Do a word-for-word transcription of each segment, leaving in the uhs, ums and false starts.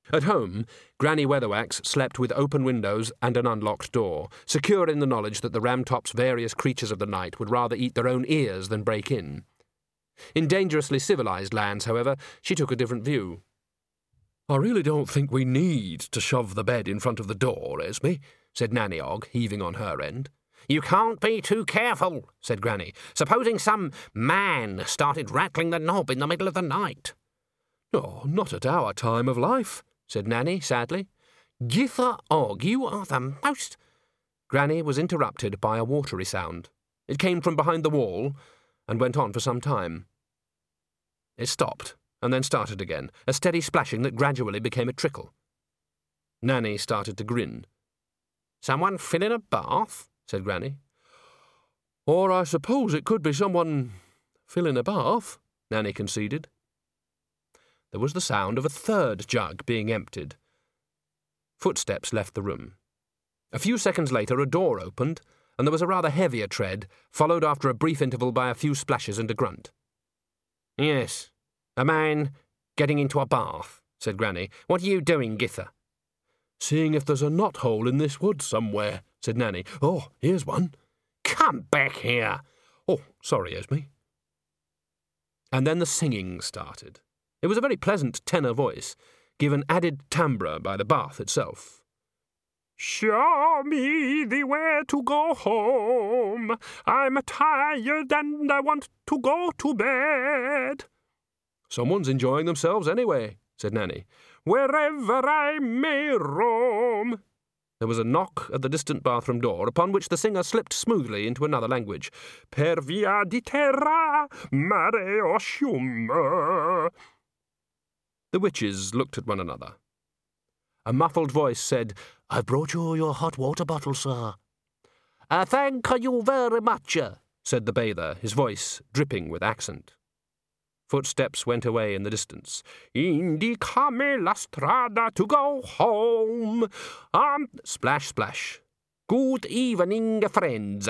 At home, Granny Weatherwax slept with open windows and an unlocked door, secure in the knowledge that the Ramtop's various creatures of the night would rather eat their own ears than break in. In dangerously civilized lands, however, she took a different view. "I really don't think we need to shove the bed in front of the door, Esme," said Nanny Og, heaving on her end. "You can't be too careful," said Granny. "Supposing some man started rattling the knob in the middle of the night." "Oh, not at our time of life," said Nanny sadly. "Githa Og, you are the most—" Granny was interrupted by a watery sound. It came from behind the wall and went on for some time. It stopped and then started again, a steady splashing that gradually became a trickle. Nanny started to grin. "Someone filling a bath?" said Granny. "Or I suppose it could be someone filling a bath," Nanny conceded. There was the sound of a third jug being emptied. Footsteps left the room. A few seconds later a door opened, and there was a rather heavier tread, followed after a brief interval by a few splashes and a grunt. "Yes, a man getting into a bath," said Granny. "What are you doing, Githa?" "Seeing if there's a knothole in this wood somewhere," said Nanny. "Oh, here's one." "Come back here." "Oh, sorry, Esme." And then the singing started. It was a very pleasant tenor voice, given added timbre by the bath itself. "Show me the way to go home. I'm tired and I want to go to bed." "Someone's enjoying themselves anyway," said Nanny. "Wherever I may roam." There was a knock at the distant bathroom door, upon which the singer slipped smoothly into another language. "Per via di terra, mare oscium." The witches looked at one another. A muffled voice said, "I've brought you your hot water bottle, sir." "Uh, thank you very much," said the bather, his voice dripping with accent. Footsteps went away in the distance. "Indicame la strada to go home. Um, splash, splash. Good evening, friends."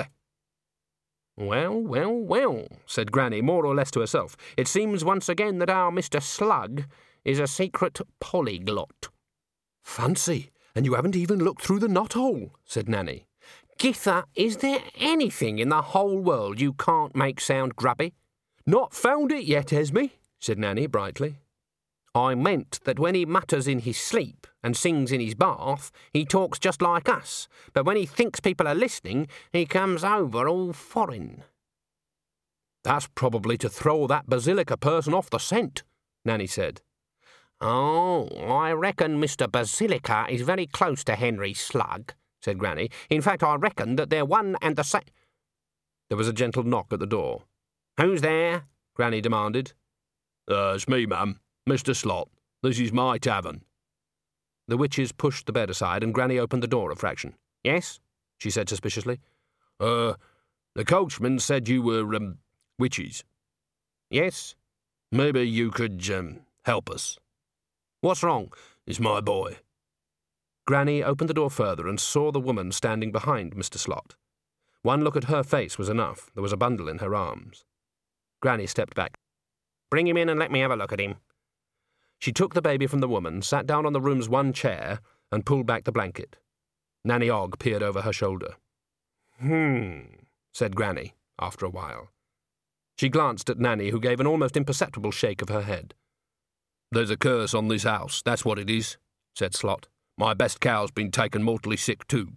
"Well, well, well," said Granny, more or less to herself. "It seems once again that our Mister Slug is a secret polyglot." "Fancy, and you haven't even looked through the knothole," said Nanny. "Githa, is there anything in the whole world you can't make sound grubby?" "Not found it yet, Esme," said Nanny brightly. "I meant that when he mutters in his sleep and sings in his bath, he talks just like us, but when he thinks people are listening, he comes over all foreign." "That's probably to throw that Basilica person off the scent," Nanny said. "Oh, I reckon Mister Basilica is very close to Henry Slug," said Granny. "In fact, I reckon that they're one and the same—" There was a gentle knock at the door. "Who's there?" Granny demanded. Uh, it's me, ma'am. Mister Slot. This is my tavern." The witches pushed the bed aside, and Granny opened the door a fraction. "Yes?" she said suspiciously. Uh, the coachman said you were, um, witches." "Yes?" "Maybe you could, um, help us." "What's wrong?" "It's my boy." Granny opened the door further and saw the woman standing behind Mister Slot. One look at her face was enough. There was a bundle in her arms. Granny stepped back. "Bring him in and let me have a look at him." She took the baby from the woman, sat down on the room's one chair, and pulled back the blanket. Nanny Og peered over her shoulder. "Hmm," said Granny, after a while. She glanced at Nanny, who gave an almost imperceptible shake of her head. "There's a curse on this house, that's what it is," said Slot. "My best cow's been taken mortally sick too."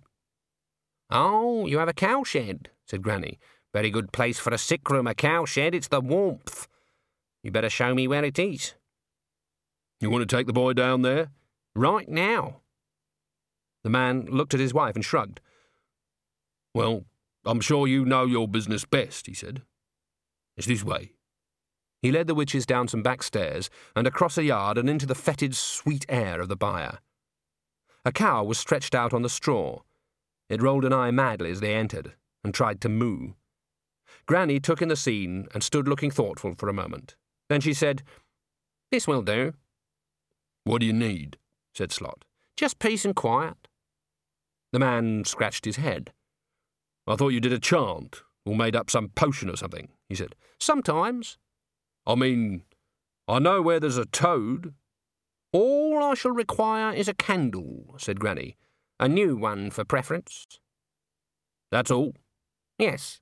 "Oh, you have a cowshed," said Granny. "Very good place for a sick room, a cowshed. It's the warmth. You better show me where it is." "You want to take the boy down there?" "Right now." The man looked at his wife and shrugged. "Well, I'm sure you know your business best," he said. "It's this way." He led the witches down some back stairs and across a yard and into the fetid, sweet air of the byre. A cow was stretched out on the straw. It rolled an eye madly as they entered and tried to moo. Granny took in the scene and stood looking thoughtful for a moment. Then she said, "This will do." "What do you need?" said Slot. "Just peace and quiet." The man scratched his head. "I thought you did a chant, or made up some potion or something," he said. "Sometimes." "I mean, I know where there's a toad." All I shall require is a candle, said Granny. A new one for preference. That's all? Yes.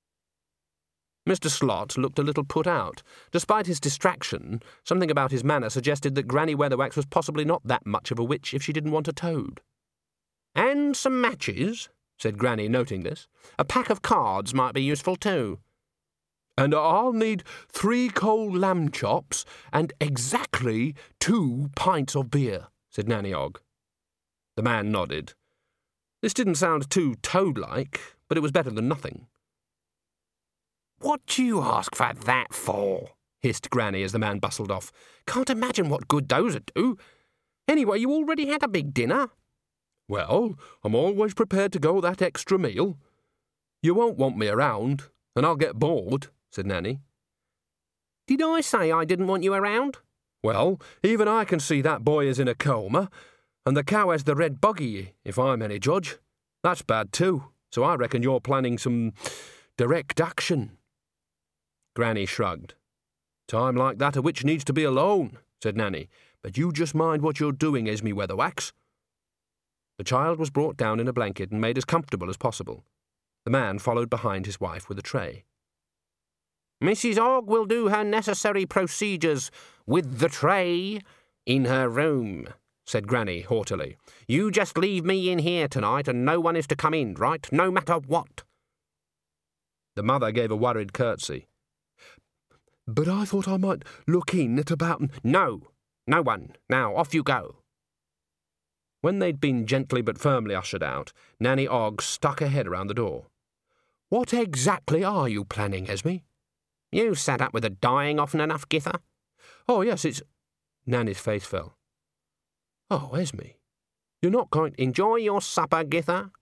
Mister Slott looked a little put out. Despite his distraction, something about his manner suggested that Granny Weatherwax was possibly not that much of a witch if she didn't want a toad. And some matches, said Granny, noting this. A pack of cards might be useful too. And I'll need three cold lamb chops and exactly two pints of beer, said Nanny Ogg. The man nodded. This didn't sound too toad-like, but it was better than nothing. What do you ask for that for? Hissed Granny as the man bustled off. Can't imagine what good those would do. Anyway, you already had a big dinner. Well, I'm always prepared to go that extra meal. You won't want me around, and I'll get bored, said Nanny. Did I say I didn't want you around? Well, even I can see that boy is in a coma, and the cow has the red buggy, if I'm any judge. That's bad too, so I reckon you're planning some direct action. Granny shrugged. Time like that a witch needs to be alone, said Nanny, but you just mind what you're doing, Esme Weatherwax. The child was brought down in a blanket and made as comfortable as possible. The man followed behind his wife with a tray. Missus Ogg will do her necessary procedures with the tray in her room, said Granny haughtily. You just leave me in here tonight and no one is to come in, right? No matter what. The mother gave a worried curtsy. But I thought I might look in at about... No, no one. Now, off you go. When they'd been gently but firmly ushered out, Nanny Ogg stuck her head around the door. What exactly are you planning, Esme? You sat up with the dying often enough, Githa? Oh, yes, it's... Nanny's face fell. Oh, Esme, you're not going to enjoy your supper, Githa?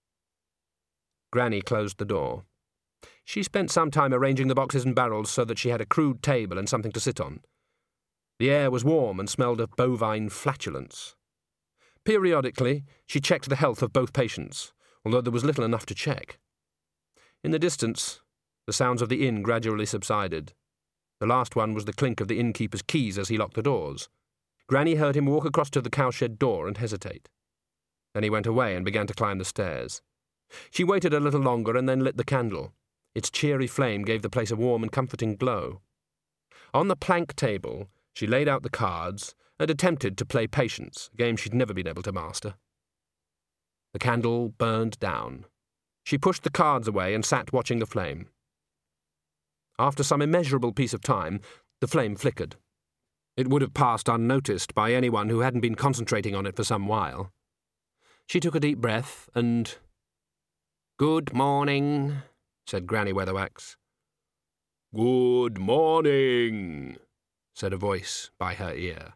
Granny closed the door. She spent some time arranging the boxes and barrels so that she had a crude table and something to sit on. The air was warm and smelled of bovine flatulence. Periodically, she checked the health of both patients, although there was little enough to check. In the distance, the sounds of the inn gradually subsided. The last one was the clink of the innkeeper's keys as he locked the doors. Granny heard him walk across to the cowshed door and hesitate. Then he went away and began to climb the stairs. She waited a little longer and then lit the candle. Its cheery flame gave the place a warm and comforting glow. On the plank table, she laid out the cards and attempted to play Patience, a game she'd never been able to master. The candle burned down. She pushed the cards away and sat watching the flame. After some immeasurable piece of time, the flame flickered. It would have passed unnoticed by anyone who hadn't been concentrating on it for some while. She took a deep breath and... Good morning, said Granny Weatherwax. Good morning, said a voice by her ear.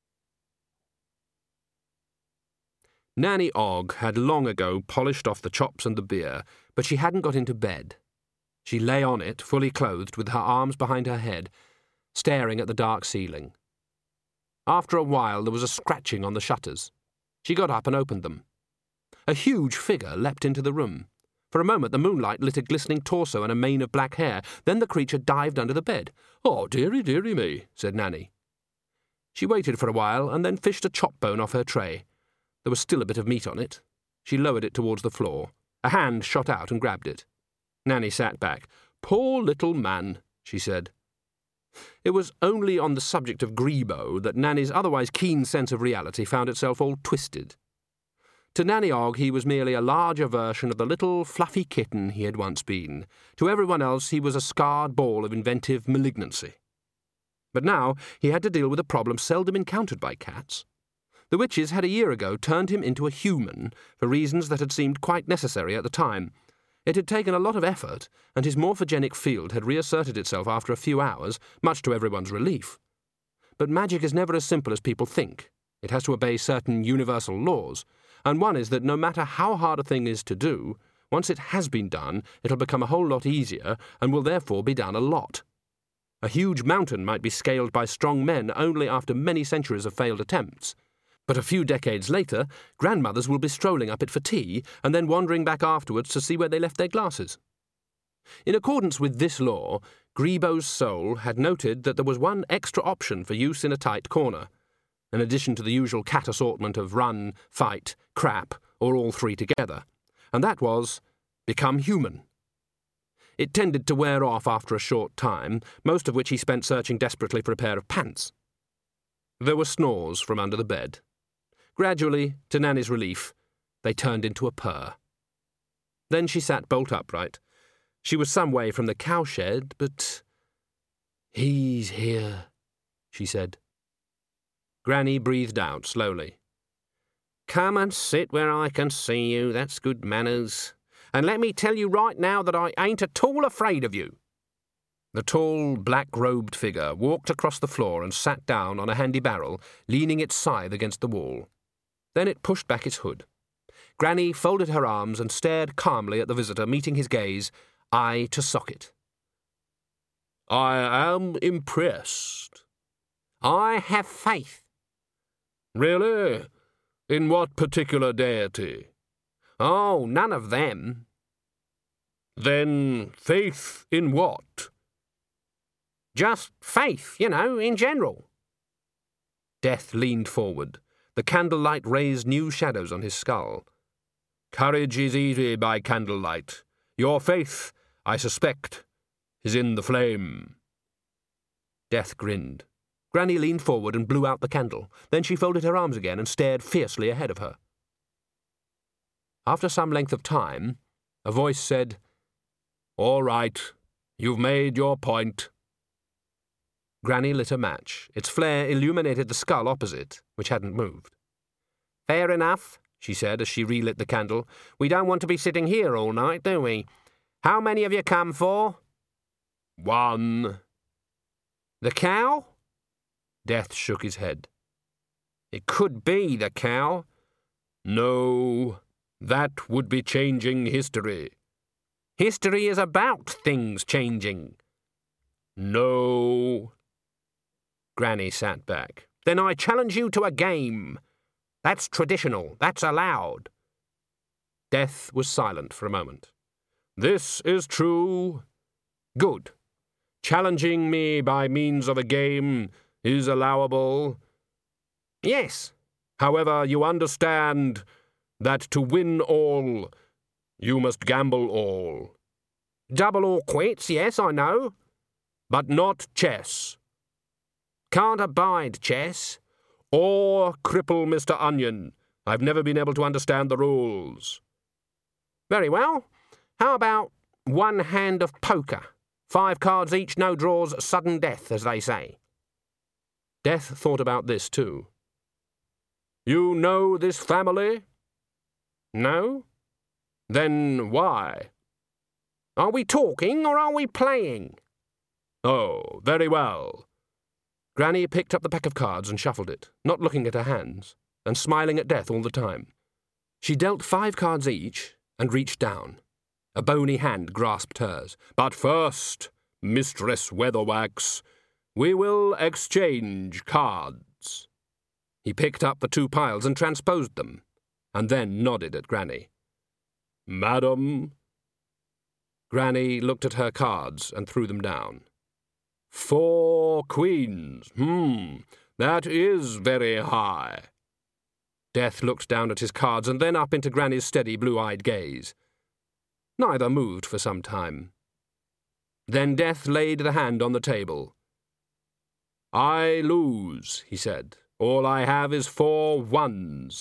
Nanny Ogg had long ago polished off the chops and the beer, but she hadn't got into bed. She lay on it, fully clothed, with her arms behind her head, staring at the dark ceiling. After a while there was a scratching on the shutters. She got up and opened them. A huge figure leapt into the room. For a moment the moonlight lit a glistening torso and a mane of black hair. Then the creature dived under the bed. Oh, dearie, dearie me, said Nanny. She waited for a while and then fished a chop bone off her tray. There was still a bit of meat on it. She lowered it towards the floor. A hand shot out and grabbed it. Nanny sat back. Poor little man, she said. It was only on the subject of Grebo that Nanny's otherwise keen sense of reality found itself all twisted. To Nanny Ogg he was merely a larger version of the little fluffy kitten he had once been. To everyone else he was a scarred ball of inventive malignancy. But now he had to deal with a problem seldom encountered by cats. The witches had a year ago turned him into a human for reasons that had seemed quite necessary at the time. It had taken a lot of effort, and his morphogenic field had reasserted itself after a few hours, much to everyone's relief. But magic is never as simple as people think. It has to obey certain universal laws, and one is that no matter how hard a thing is to do, once it has been done, it'll become a whole lot easier, and will therefore be done a lot. A huge mountain might be scaled by strong men only after many centuries of failed attempts. But a few decades later, grandmothers will be strolling up it for tea and then wandering back afterwards to see where they left their glasses. In accordance with this law, Grebo's soul had noted that there was one extra option for use in a tight corner. in addition to the usual cat assortment of run, fight, crap, or all three together, and that was become human. It tended to wear off after a short time, most of which he spent searching desperately for a pair of pants. There were snores from under the bed. Gradually, to Nanny's relief, they turned into a purr. Then she sat bolt upright. She was some way from the cowshed, but... "He's here," she said. Granny breathed out slowly. "Come and sit where I can see you, that's good manners. And let me tell you right now that I ain't at all afraid of you." The tall, black-robed figure walked across the floor and sat down on a handy barrel, leaning its scythe against the wall. Then it pushed back its hood. Granny folded her arms and stared calmly at the visitor, meeting his gaze, eye to socket. "I am impressed." "I have faith." "Really? In what particular deity?" "Oh, none of them." "Then faith in what?" "Just faith, you know, in general." Death leaned forward. The candlelight raised new shadows on his skull. "Courage is easy by candlelight. Your faith, I suspect, is in the flame." Death grinned. Granny leaned forward and blew out the candle. Then she folded her arms again and stared fiercely ahead of her. After some length of time, a voice said, "All right, you've made your point." Granny lit a match. Its flare illuminated the skull opposite, which hadn't moved. "Fair enough," she said as she relit the candle. "We don't want to be sitting here all night, do we? How many have you come for?" "One." "The cow?" Death shook his head. "It could be the cow." "No, that would be changing history." "History is about things changing." "No." Granny sat back. "Then I challenge you to a game. That's traditional. That's allowed." Death was silent for a moment. "This is true." "Good. Challenging me by means of a game is allowable." "Yes." "However, you understand that to win all, you must gamble all." "Double or quits, yes, I know." "But not chess." "Can't abide chess." "Or cripple Mister Onion. I've never been able to understand the rules." "Very well. How about one hand of poker? Five cards each, no draws, sudden death, as they say." Death thought about this too. "You know this family?" "No." "Then why?" "Are we talking or are we playing?" "Oh, very well." Granny picked up the pack of cards and shuffled it, not looking at her hands, and smiling at Death all the time. She dealt five cards each and reached down. A bony hand grasped hers. "But first, Mistress Weatherwax, we will exchange cards." He picked up the two piles and transposed them, and then nodded at Granny. "Madam?" Granny looked at her cards and threw them down. "Four queens. Hmm, that is very high." Death looked down at his cards and then up into Granny's steady blue-eyed gaze. Neither moved for some time. Then Death laid the hand on the table. "I lose," he said. "All I have is four ones."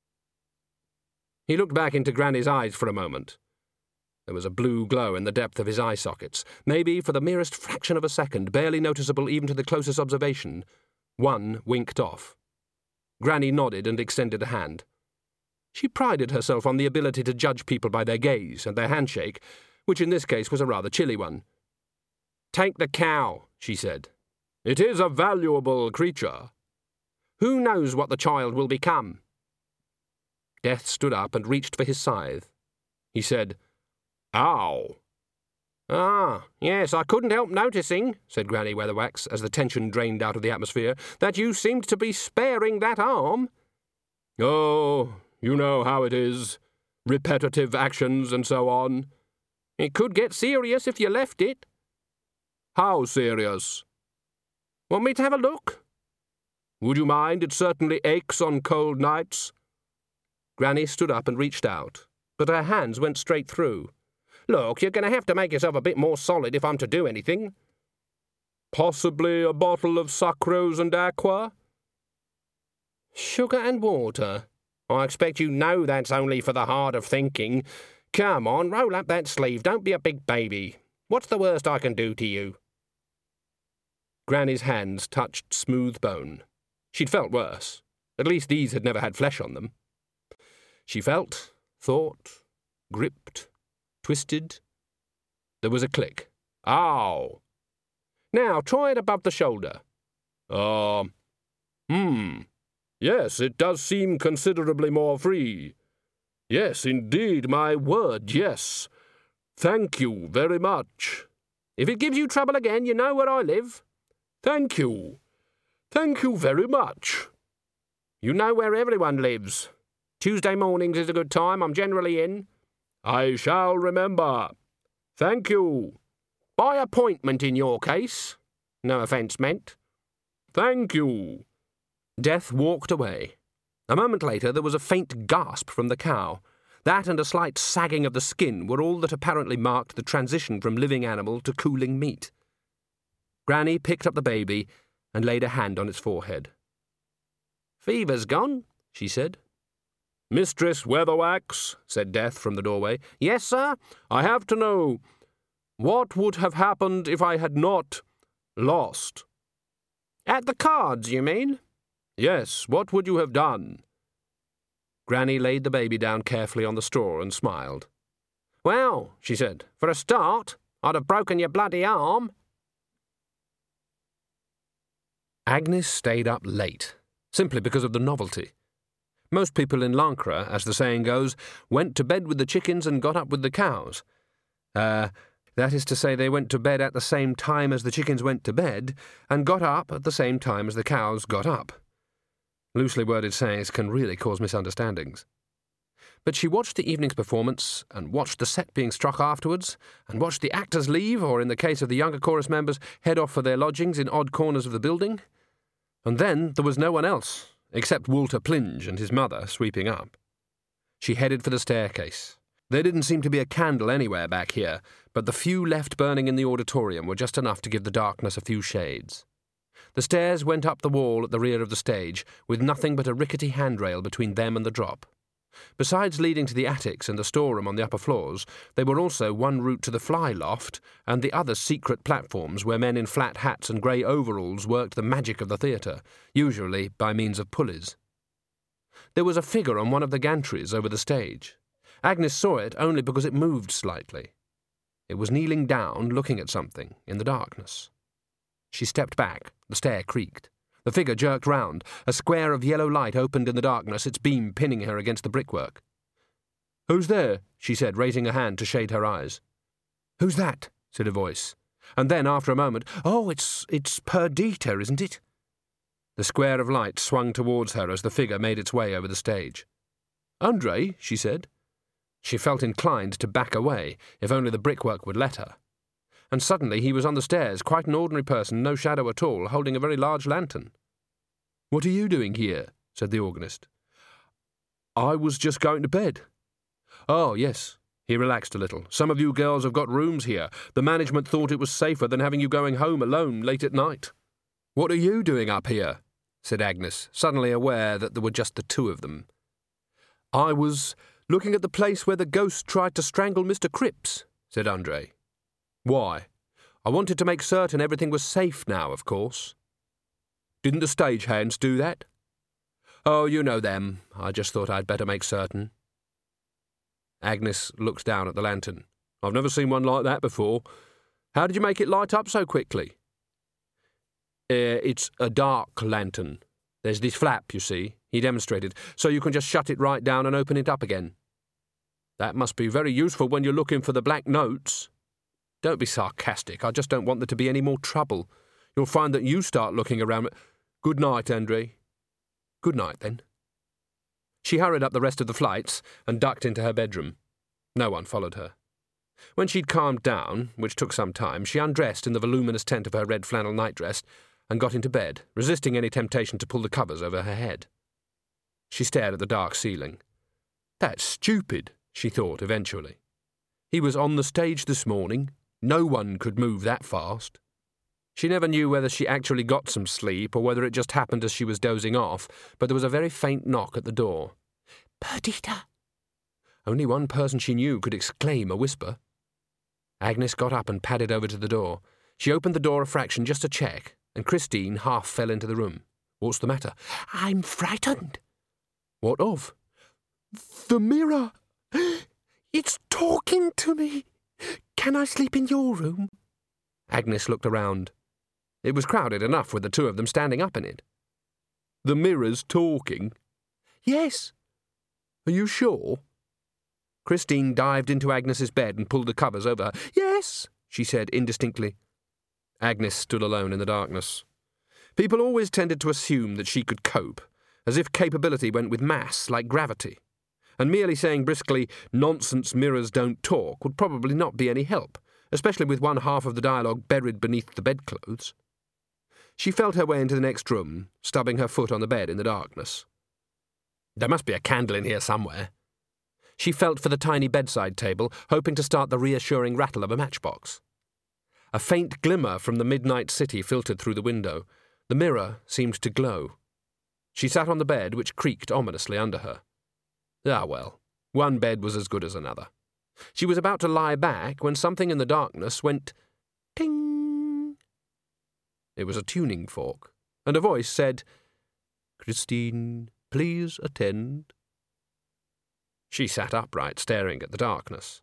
He looked back into Granny's eyes for a moment. There was a blue glow in the depth of his eye sockets. Maybe for the merest fraction of a second, barely noticeable even to the closest observation, one winked off. Granny nodded and extended a hand. She prided herself on the ability to judge people by their gaze and their handshake, which in this case was a rather chilly one. "Take the cow," she said. "It is a valuable creature." "Who knows what the child will become?" Death stood up and reached for his scythe. He said, "Ow." "Ah, yes, I couldn't help noticing," said Granny Weatherwax, as the tension drained out of the atmosphere, "that you seemed to be sparing that arm." "Oh, you know how it is. Repetitive actions and so on." "It could get serious if you left it." "How serious?" "Want me to have a look?" Would you mind? It certainly aches on cold nights. Granny stood up and reached out, but her hands went straight through. Look, you're going to have to make yourself a bit more solid if I'm to do anything. Possibly a bottle of sucrose and aqua? Sugar and water. I expect you know that's only for the hard of thinking. Come on, roll up that sleeve. Don't be a big baby. What's the worst I can do to you? Granny's hands touched smooth bone. She'd felt worse. At least these had never had flesh on them. She felt, thought, gripped, twisted. There was a click. Ow! Now, try it above the shoulder. Ah, uh, hmm. Yes, it does seem considerably more free. Yes, indeed, my word, yes. Thank you very much. If it gives you trouble again, you know where I live. Thank you. Thank you very much. You know where everyone lives. Tuesday mornings is a good time. I'm generally in. I shall remember. Thank you. By appointment in your case. No offence meant. Thank you. Death walked away. A moment later there was a faint gasp from the cow. That and a slight sagging of the skin were all that apparently marked the transition from living animal to cooling meat. Granny picked up the baby and laid a hand on its forehead. Fever's gone, she said. Mistress Weatherwax, said Death from the doorway. Yes, sir? I have to know, what would have happened if I had not lost? At the cards, you mean? Yes, what would you have done? Granny laid the baby down carefully on the straw and smiled. Well, she said, for a start, I'd have broken your bloody arm. Agnes stayed up late, simply because of the novelty. Most people in Lancre, as the saying goes, went to bed with the chickens and got up with the cows. Uh, that is to say, they went to bed at the same time as the chickens went to bed, and got up at the same time as the cows got up. Loosely worded sayings can really cause misunderstandings. But she watched the evening's performance, and watched the set being struck afterwards, and watched the actors leave, or in the case of the younger chorus members, head off for their lodgings in odd corners of the building. And then there was no one else, except Walter Plinge and his mother sweeping up. She headed for the staircase. There didn't seem to be a candle anywhere back here, but the few left burning in the auditorium were just enough to give the darkness a few shades. The stairs went up the wall at the rear of the stage, with nothing but a rickety handrail between them and the drop. Besides leading to the attics and the storeroom on the upper floors, they were also one route to the fly loft and the other secret platforms where men in flat hats and grey overalls worked the magic of the theatre, usually by means of pulleys. There was a figure on one of the gantries over the stage. Agnes saw it only because it moved slightly. It was kneeling down, looking at something, in the darkness. She stepped back. The stair creaked. The figure jerked round. A square of yellow light opened in the darkness, its beam pinning her against the brickwork. "Who's there?" she said, raising a hand to shade her eyes. "Who's that?" said a voice. And then, after a moment, "Oh, it's it's Perdita, isn't it?" The square of light swung towards her as the figure made its way over the stage. "Andre," she said. She felt inclined to back away, if only the brickwork would let her. And suddenly he was on the stairs, quite an ordinary person, no shadow at all, holding a very large lantern. "What are you doing here?" said the organist. "I was just going to bed." "Oh, yes." He relaxed a little. "Some of you girls have got rooms here. The management thought it was safer than having you going home alone late at night." "What are you doing up here?" said Agnes, suddenly aware that there were just the two of them. "I was looking at the place where the ghost tried to strangle Mister Cripps," said Andre. "Why?" "I wanted to make certain everything was safe now, of course." "Didn't the stagehands do that?" "Oh, you know them. I just thought I'd better make certain." Agnes looked down at the lantern. "I've never seen one like that before. How did you make it light up so quickly?" Uh, it's a dark lantern. There's this flap, you see," he demonstrated, "so you can just shut it right down and open it up again." "That must be very useful when you're looking for the black notes." "Don't be sarcastic. I just don't want there to be any more trouble. You'll find that you start looking around. Good night, Andre." "Good night, then." She hurried up the rest of the flights and ducked into her bedroom. No one followed her. When she'd calmed down, which took some time, she undressed in the voluminous tent of her red flannel nightdress and got into bed, resisting any temptation to pull the covers over her head. She stared at the dark ceiling. That's stupid, she thought eventually. He was on the stage this morning. No one could move that fast. She never knew whether she actually got some sleep or whether it just happened as she was dozing off, but there was a very faint knock at the door. Perdita! Only one person she knew could exclaim a whisper. Agnes got up and padded over to the door. She opened the door a fraction just to check, and Christine half fell into the room. What's the matter? I'm frightened. What of? The mirror. It's talking to me. Can I sleep in your room? Agnes looked around. It was crowded enough with the two of them standing up in it. The mirror's talking? Yes. Are you sure? Christine dived into Agnes's bed and pulled the covers over her. Yes, she said indistinctly. Agnes stood alone in the darkness. People always tended to assume that she could cope, as if capability went with mass, like gravity, and merely saying briskly, nonsense mirrors don't talk, would probably not be any help, especially with one half of the dialogue buried beneath the bedclothes. She felt her way into the next room, stubbing her foot on the bed in the darkness. There must be a candle in here somewhere. She felt for the tiny bedside table, hoping to start the reassuring rattle of a matchbox. A faint glimmer from the midnight city filtered through the window. The mirror seemed to glow. She sat on the bed, which creaked ominously under her. Ah, well, one bed was as good as another. She was about to lie back when something in the darkness went ting. It was a tuning fork, and a voice said, Christine, please attend. She sat upright, staring at the darkness.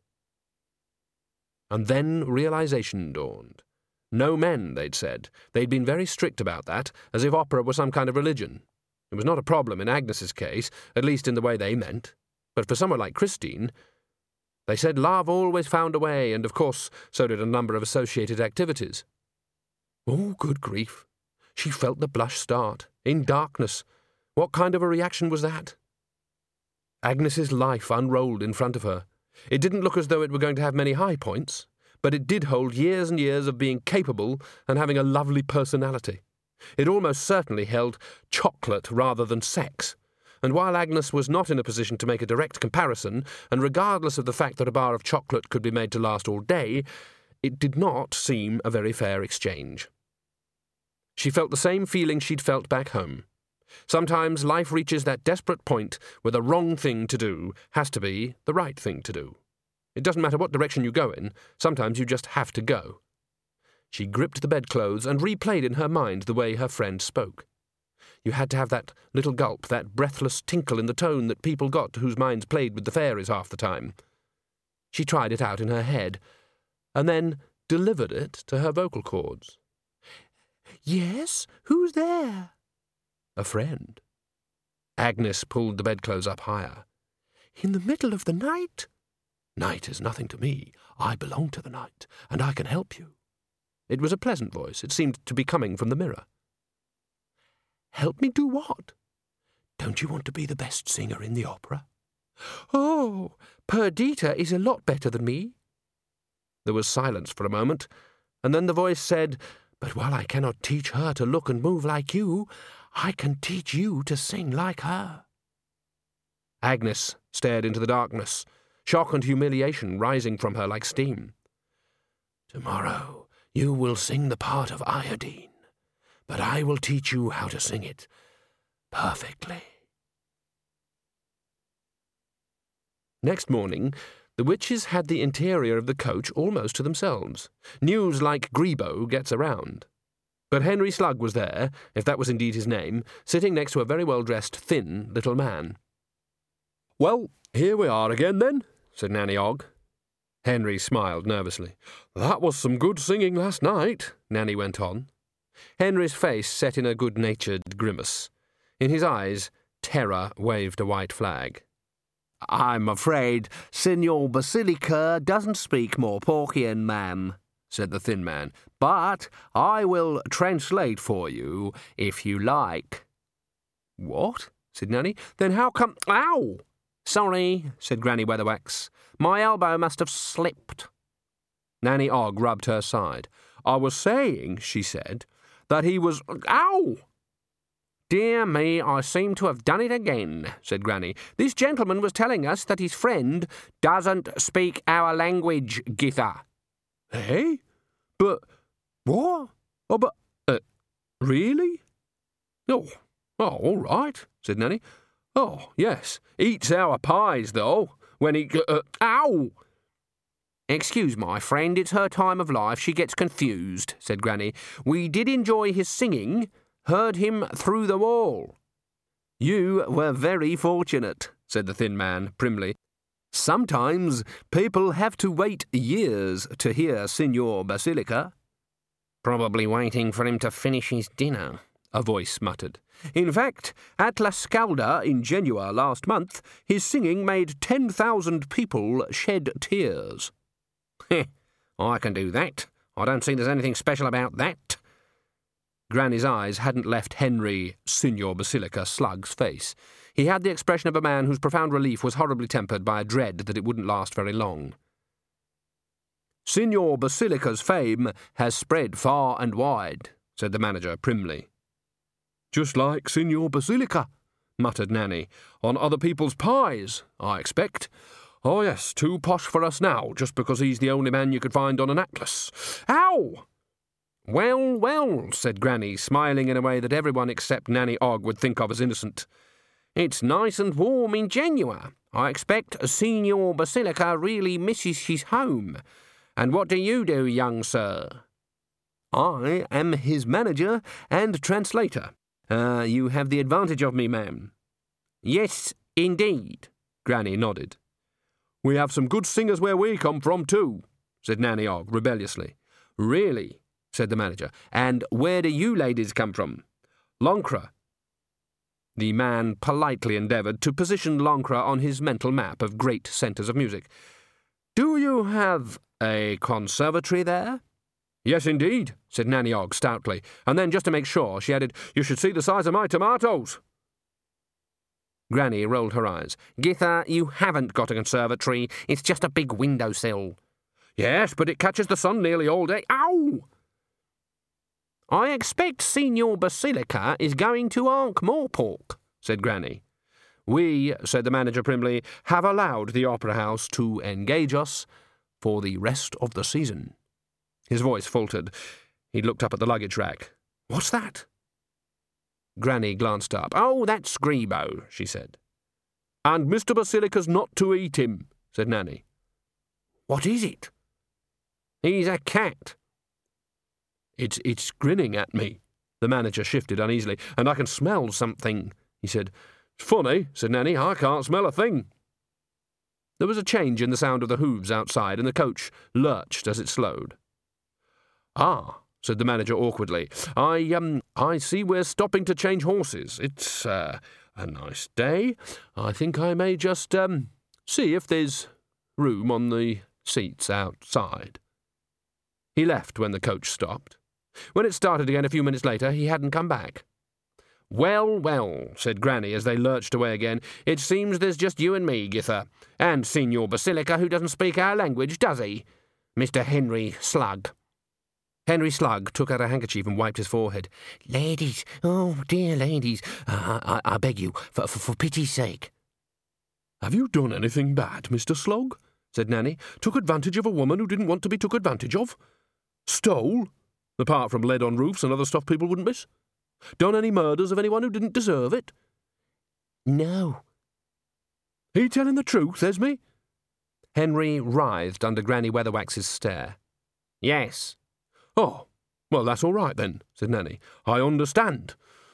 And then realization dawned. No men, they'd said. They'd been very strict about that, as if opera were some kind of religion. It was not a problem in Agnes's case, at least in the way they meant. But for someone like Christine, they said love always found a way, and of course so did a number of associated activities. Oh, good grief. She felt the blush start, in darkness. What kind of a reaction was that? Agnes's life unrolled in front of her. It didn't look as though it were going to have many high points, but it did hold years and years of being capable and having a lovely personality. It almost certainly held chocolate rather than sex, and while Agnes was not in a position to make a direct comparison, and regardless of the fact that a bar of chocolate could be made to last all day, it did not seem a very fair exchange. She felt the same feeling she'd felt back home. Sometimes life reaches that desperate point where the wrong thing to do has to be the right thing to do. It doesn't matter what direction you go in, sometimes you just have to go. She gripped the bedclothes and replayed in her mind the way her friend spoke. You had to have that little gulp, that breathless tinkle in the tone that people got whose minds played with the fairies half the time. She tried it out in her head, and then delivered it to her vocal cords. Yes, who's there? A friend. Agnes pulled the bedclothes up higher. In the middle of the night? Night is nothing to me. I belong to the night, and I can help you. It was a pleasant voice. It seemed to be coming from the mirror. Help me do what? Don't you want to be the best singer in the opera? Oh, Perdita is a lot better than me. There was silence for a moment, and then the voice said, But while I cannot teach her to look and move like you, I can teach you to sing like her. Agnes stared into the darkness, shock and humiliation rising from her like steam. Tomorrow you will sing the part of Iodine, but I will teach you how to sing it perfectly. Next morning, the witches had the interior of the coach almost to themselves. News like Grebo gets around. But Henry Slug was there, if that was indeed his name, sitting next to a very well-dressed, thin little man. Well, here we are again, then, said Nanny Ogg. Henry smiled nervously. That was some good singing last night, Nanny went on. Henry's face set in a good-natured grimace. In his eyes, terror waved a white flag. I'm afraid Signor Basilica doesn't speak more Porcian, ma'am, said the thin man, but I will translate for you, if you like. What? Said Nanny. Then how come— Ow! Sorry, said Granny Weatherwax. My elbow must have slipped. Nanny Ogg rubbed her side. I was saying, she said, that he was... Ow! Dear me, I seem to have done it again, said Granny. This gentleman was telling us that his friend doesn't speak our language, Githa. Eh? But... what? Oh, but... Uh, really? Oh, oh, all right, said Nanny. Oh, yes. Eats our pies, though, when he... Uh, ow! Excuse my friend, it's her time of life. She gets confused, said Granny. We did enjoy his singing, heard him through the wall. You were very fortunate, said the thin man primly. Sometimes people have to wait years to hear Signor Basilica. Probably waiting for him to finish his dinner, a voice muttered. In fact, at La Scalda in Genoa last month, his singing made ten thousand people shed tears. Heh, I can do that. I don't see there's anything special about that. Granny's eyes hadn't left Henry, Signor Basilica, Slug's face. He had the expression of a man whose profound relief was horribly tempered by a dread that it wouldn't last very long. Signor Basilica's fame has spread far and wide, said the manager primly. Just like Signor Basilica, muttered Nanny. On other people's pies, I expect. Oh, yes, too posh for us now, just because he's the only man you could find on an atlas. Ow! Well, well, said Granny, smiling in a way that everyone except Nanny Ogg would think of as innocent. It's nice and warm in Genoa. I expect Signor Basilica really misses his home. And what do you do, young sir? I am his manager and translator. Uh, you have the advantage of me, ma'am. Yes, indeed, Granny nodded. We have some good singers where we come from, too, said Nanny Ogg rebelliously. Really, said the manager. And where do you ladies come from? Loncre. The man politely endeavoured to position Loncre on his mental map of great centres of music. Do you have a conservatory there? Yes, indeed, said Nanny Ogg stoutly, and then, just to make sure, she added, You should see the size of my tomatoes. Granny rolled her eyes. Githa, you haven't got a conservatory. It's just a big windowsill. Yes, but it catches the sun nearly all day. Ow! I expect Signor Basilica is going to Ankh-Morpork, said Granny. We, said the manager primly, have allowed the Opera House to engage us for the rest of the season. His voice faltered. He looked up at the luggage rack. What's that? Granny glanced up. Oh, that's Grebo, she said. And Mister Basilica's not to eat him, said Nanny. What is it? He's a cat. It's, it's grinning at me. The manager shifted uneasily. And I can smell something, he said. Funny, said Nanny. I can't smell a thing. There was a change in the sound of the hooves outside, and the coach lurched as it slowed. Ah, said the manager awkwardly. I, um, I see we're stopping to change horses. It's, uh, a nice day. I think I may just, um, see if there's room on the seats outside. He left when the coach stopped. When it started again a few minutes later, he hadn't come back. Well, well, said Granny as they lurched away again, it seems there's just you and me, Githa. And Signor Basilica, who doesn't speak our language, does he? Mister Henry Slug. Henry Slug took out a handkerchief and wiped his forehead. Ladies, oh, dear ladies, uh, I, I beg you, for, for, for pity's sake. Have you done anything bad, Mister Slug? Said Nanny. Took advantage of a woman who didn't want to be took advantage of? Stole? Apart from lead on roofs and other stuff people wouldn't miss? Done any murders of anyone who didn't deserve it? No. Are you telling the truth, Esme? Henry writhed under Granny Weatherwax's stare. Yes. Oh, well, that's all right then, said Nanny. I understand.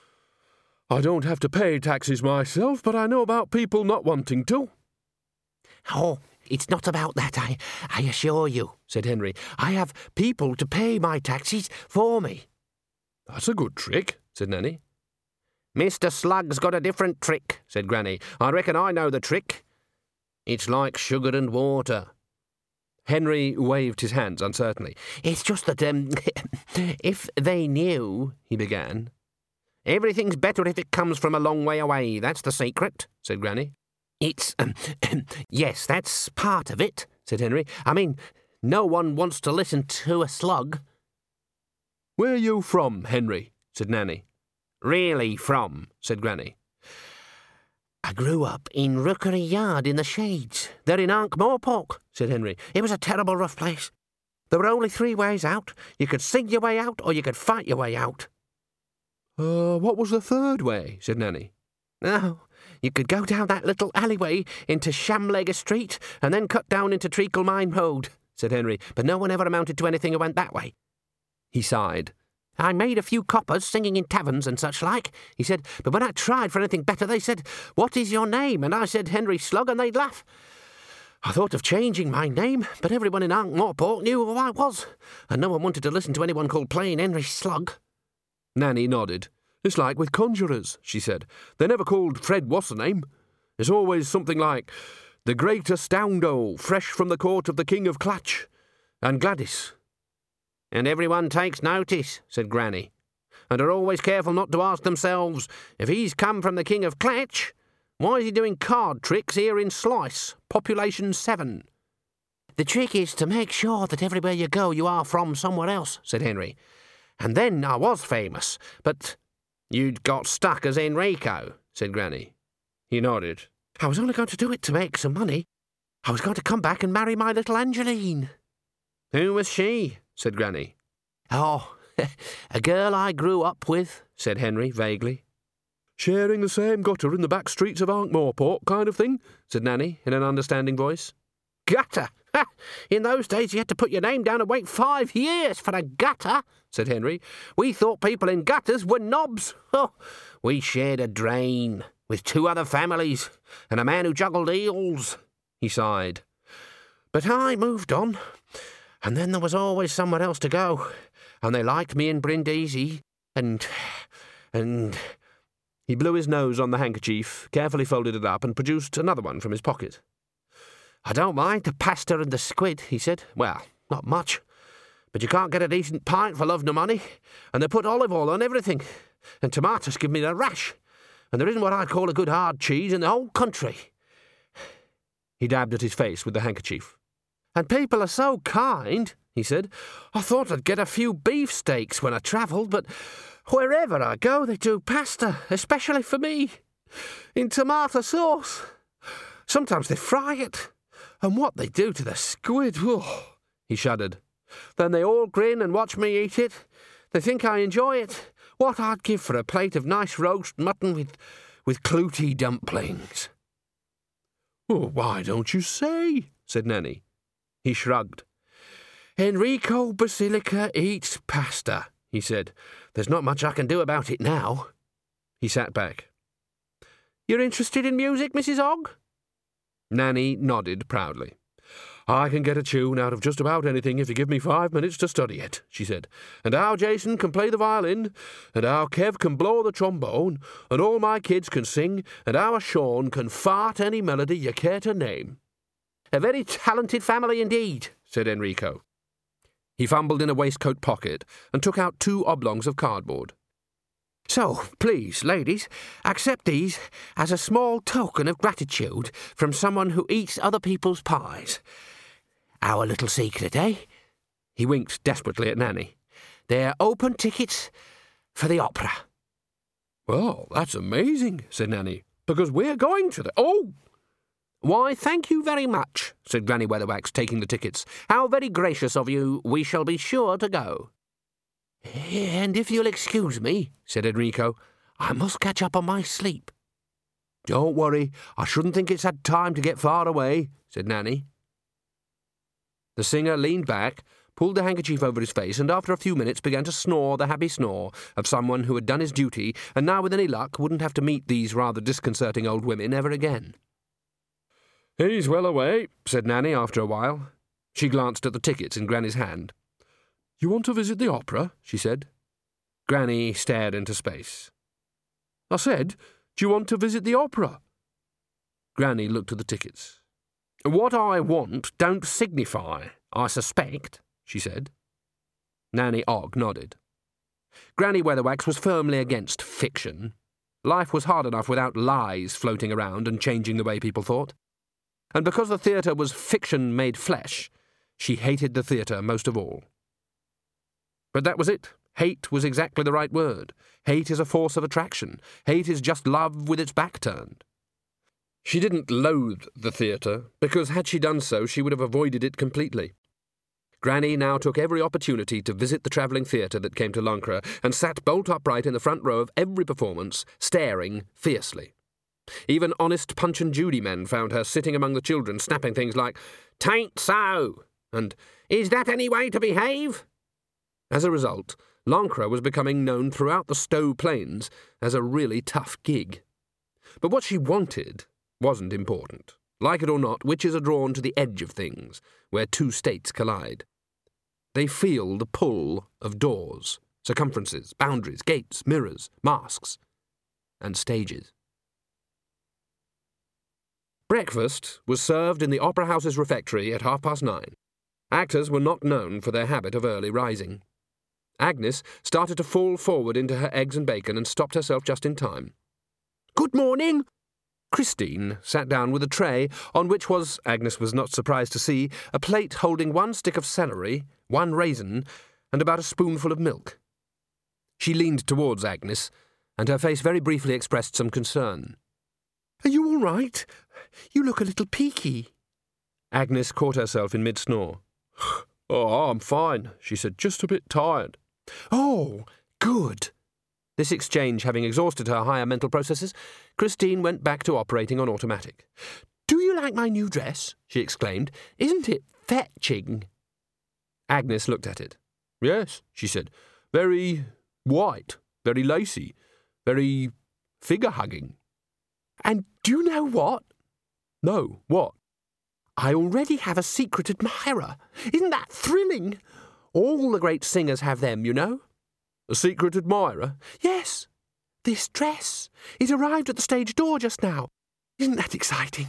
I don't have to pay taxes myself, but I know about people not wanting to. Oh, it's not about that, I, I assure you, said Henry. I have people to pay my taxes for me. That's a good trick, said Nanny. Mister Slug's got a different trick, said Granny. I reckon I know the trick. It's like sugar and water. Henry waved his hands uncertainly. It's just that, um, if they knew, he began. Everything's better if it comes from a long way away, that's the secret, said Granny. It's, um, yes, that's part of it, said Henry. I mean, no one wants to listen to a slug. "Where you from, Henry?" said Nanny. "Really from?" said Granny. "I grew up in Rookery Yard in the Shades. They're in Ankh-Morpork," said Henry. "It was a terrible rough place. There were only three ways out. You could sing your way out, or you could fight your way out." Uh, what was the third way?" said Nanny. "Oh, you could go down that little alleyway into Shamlegger Street, and then cut down into Treacle Mine Road," said Henry, "but no one ever amounted to anything who went that way." He sighed. "I made a few coppers singing in taverns and such like," he said, "but when I tried for anything better, they said, 'What is your name?' And I said, 'Henry Slug,' and they'd laugh. I thought of changing my name, but everyone in Ankh-Morpork knew who I was, and no one wanted to listen to anyone called plain Henry Slug." Nanny nodded. "It's like with conjurers," she said. "They're never called Fred What's-her-name. It's always something like the Great Astoundo, fresh from the court of the King of Clatch, and Gladys." "And everyone takes notice," said Granny, "and are always careful not to ask themselves, if he's come from the King of Clatch, why is he doing card tricks here in Slice, population seven?" "The trick is to make sure that everywhere you go you are from somewhere else," said Henry. "And then I was famous, but—" "You'd got stuck as Enrico," said Granny. He nodded. "I was only going to do it to make some money. I was going to come back and marry my little Angeline." "Who was she?" said Granny. "Oh, a girl I grew up with," said Henry vaguely. "Sharing the same gutter in the back streets of Ankh-Morpork kind of thing?" said Nanny in an understanding voice. "Gutter? Ha! In those days you had to put your name down and wait five years for a gutter," said Henry. "We thought people in gutters were knobs. Oh, we shared a drain with two other families and a man who juggled eels." He sighed. "But I moved on, and then there was always somewhere else to go, and they liked me in Brindisi, and... and... He blew his nose on the handkerchief, carefully folded it up, and produced another one from his pocket. "I don't mind the pasta and the squid," he said. "Well, not much. But you can't get a decent pint for love nor money, and they put olive oil on everything, and tomatoes give me the rash, and there isn't what I'd call a good hard cheese in the whole country." He dabbed at his face with the handkerchief. "And people are so kind," he said. "I thought I'd get a few beefsteaks when I travelled, but wherever I go they do pasta, especially for me, in tomato sauce. Sometimes they fry it, and what they do to the squid, oh," he shuddered. "Then they all grin and watch me eat it. They think I enjoy it. What I'd give for a plate of nice roast mutton with, with clooty dumplings." "Oh, why don't you say?" said Nanny. He shrugged. "Enrico Basilica eats pasta," he said. "There's not much I can do about it now." He sat back. "You're interested in music, Missus Ogg?" Nanny nodded proudly. "I can get a tune out of just about anything if you give me five minutes to study it," she said. "And our Jason can play the violin, and our Kev can blow the trombone, and all my kids can sing, and our Sean can fart any melody you care to name." "A very talented family indeed," said Enrico. He fumbled in a waistcoat pocket and took out two oblongs of cardboard. "So, please, ladies, accept these as a small token of gratitude from someone who eats other people's pies. Our little secret, eh?" He winked desperately at Nanny. "They're open tickets for the opera." "Well, that's amazing," said Nanny, "because we're going to the... Oh!" "Why, thank you very much," said Granny Weatherwax, taking the tickets. "How very gracious of you. We shall be sure to go." "And if you'll excuse me," said Enrico, "I must catch up on my sleep." "Don't worry. I shouldn't think it's had time to get far away," said Nanny. The singer leaned back, pulled the handkerchief over his face, and after a few minutes began to snore the happy snore of someone who had done his duty and now, with any luck, wouldn't have to meet these rather disconcerting old women ever again. "He's well away," said Nanny after a while. She glanced at the tickets in Granny's hand. "You want to visit the opera?" she said. Granny stared into space. "I said, do you want to visit the opera?" Granny looked at the tickets. "What I want don't signify, I suspect," she said. Nanny Ogg nodded. Granny Weatherwax was firmly against fiction. Life was hard enough without lies floating around and changing the way people thought. And because the theatre was fiction made flesh, she hated the theatre most of all. But that was it. Hate was exactly the right word. Hate is a force of attraction. Hate is just love with its back turned. She didn't loathe the theatre, because had she done so, she would have avoided it completely. Granny now took every opportunity to visit the travelling theatre that came to Lancre, and sat bolt upright in the front row of every performance, staring fiercely. Even honest Punch and Judy men found her sitting among the children, snapping things like, "'Tain't so!" and "Is that any way to behave?" As a result, Lancre was becoming known throughout the Stowe Plains as a really tough gig. But what she wanted wasn't important. Like it or not, witches are drawn to the edge of things, where two states collide. They feel the pull of doors, circumferences, boundaries, gates, mirrors, masks, and stages. Breakfast was served in the Opera House's refectory at half past nine. Actors were not known for their habit of early rising. Agnes started to fall forward into her eggs and bacon and stopped herself just in time. "Good morning!" Christine sat down with a tray on which was, Agnes was not surprised to see, a plate holding one stick of celery, one raisin, and about a spoonful of milk. She leaned towards Agnes, and her face very briefly expressed some concern. "Are you all right? You look a little peaky." Agnes caught herself in mid-snore. "Oh, I'm fine," she said, "just a bit tired." "Oh, good." This exchange having exhausted her higher mental processes, Christine went back to operating on automatic. "Do you like my new dress?" she exclaimed. "Isn't it fetching?" Agnes looked at it. "Yes," she said. "Very white, very lacy, very figure-hugging." "And do you know what?" "No, what?" "I already have a secret admirer. Isn't that thrilling? All the great singers have them, you know." "A secret admirer?" "Yes. This dress. It arrived at the stage door just now. Isn't that exciting?"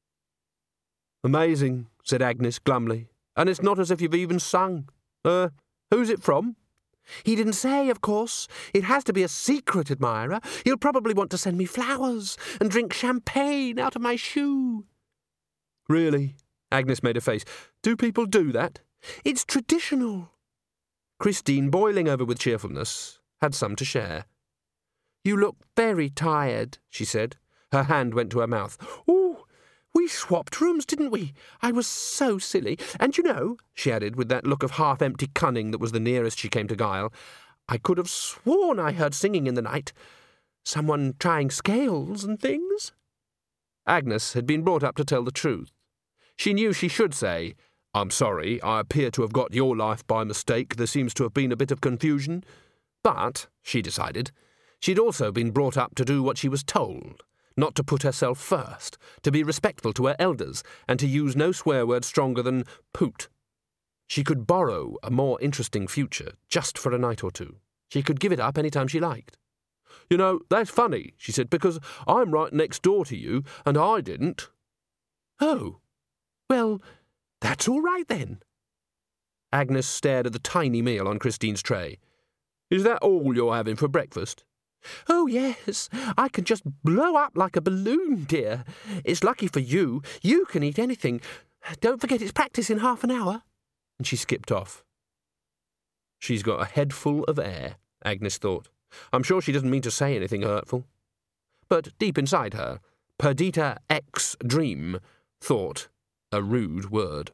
"Amazing," said Agnes glumly. "And it's not as if you've even sung. Uh, who's it from?" "He didn't say, of course. It has to be a secret admirer. He'll probably want to send me flowers and drink champagne out of my shoe." "Really?" Agnes made a face. "Do people do that?" "It's traditional." Christine, boiling over with cheerfulness, had some to share. "You look very tired," she said. Her hand went to her mouth. "Oh, we swapped rooms, didn't we? I was so silly. And you know," she added, with that look of half-empty cunning that was the nearest she came to guile, "I could have sworn I heard singing in the night. Someone trying scales and things." Agnes had been brought up to tell the truth. She knew she should say, "I'm sorry, I appear to have got your life by mistake. There seems to have been a bit of confusion." But, she decided, she'd also been brought up to do what she was told, not to put herself first, to be respectful to her elders, and to use no swear word stronger than poot. She could borrow a more interesting future just for a night or two. She could give it up any time she liked. "You know, that's funny," she said, "because I'm right next door to you, and I didn't." "Oh, well, that's all right then." Agnes stared at the tiny meal on Christine's tray. "Is that all you're having for breakfast?" "Oh, yes. I can just blow up like a balloon, dear. It's lucky for you. You can eat anything. Don't forget it's practice in half an hour." And she skipped off. "She's got a head full of air," Agnes thought. "I'm sure she doesn't mean to say anything hurtful." But deep inside her, Perdita ex dream thought a rude word.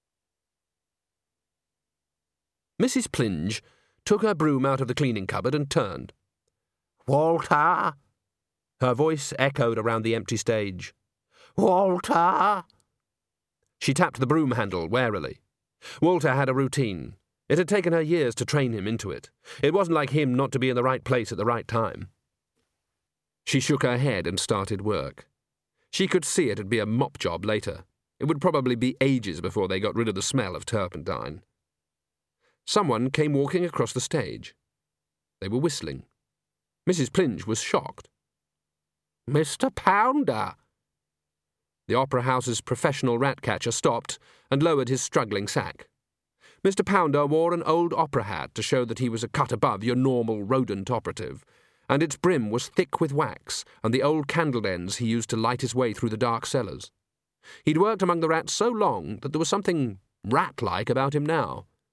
Missus Plinge took her broom out of the cleaning cupboard and turned. "Walter!" Her voice echoed around the empty stage. "Walter!" She tapped the broom handle warily. Walter had a routine. It had taken her years to train him into it. It wasn't like him not to be in the right place at the right time. She shook her head and started work. She could see it'd be a mop job later. It would probably be ages before they got rid of the smell of turpentine. Someone came walking across the stage. They were whistling. Missus Plinge was shocked. "Mister Pounder!" The Opera House's professional rat-catcher stopped and lowered his struggling sack. Mister Pounder wore an old opera hat to show that he was a cut above your normal rodent operative, and its brim was thick with wax and the old candle ends he used to light his way through the dark cellars. He'd worked among the rats so long that there was something rat-like about him now.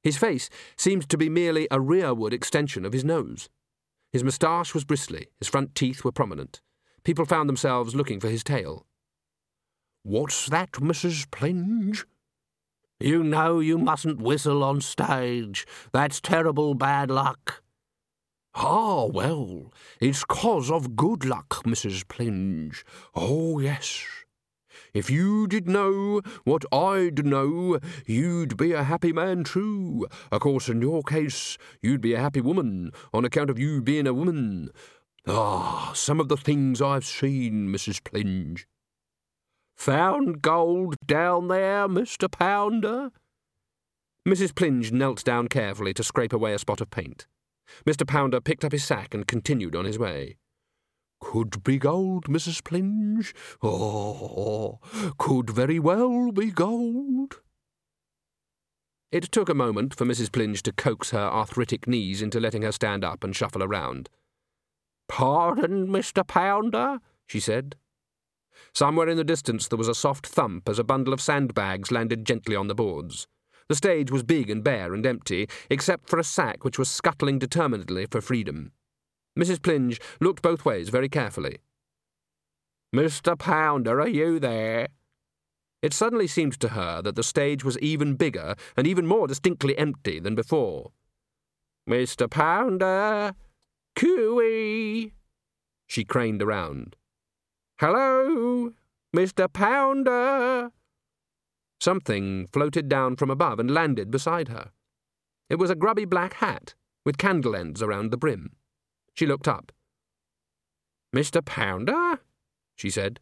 His face seemed to be merely a rearward extension of his nose. His moustache was bristly, his front teeth were prominent. People found themselves looking for his tail. "What's that, Missus Plinge?" "You know you mustn't whistle on stage. That's terrible bad luck." "Ah, well, it's 'cause of good luck, Missus Plinge. Oh, yes. If you did know what I'd know, you'd be a happy man too. Of course, in your case, you'd be a happy woman, on account of you being a woman. Ah, some of the things I've seen, Missus Plinge." "Found gold down there, Mister Pounder?" Missus Plinge knelt down carefully to scrape away a spot of paint. Mister Pounder picked up his sack and continued on his way. "Could be gold, Missus Plinge. Oh, could very well be gold." It took a moment for Missus Plinge to coax her arthritic knees into letting her stand up and shuffle around. "Pardon, Mister Pounder," she said. Somewhere in the distance there was a soft thump as a bundle of sandbags landed gently on the boards. The stage was big and bare and empty, except for a sack which was scuttling determinedly for freedom. Missus Plinge looked both ways very carefully. "Mister Pounder, are you there?" It suddenly seemed to her that the stage was even bigger and even more distinctly empty than before. "Mister Pounder? Cooey!" She craned around. "Hello? Mister Pounder?" Something floated down from above and landed beside her. It was a grubby black hat, with candle ends around the brim. She looked up. "Mister Pounder?" she said.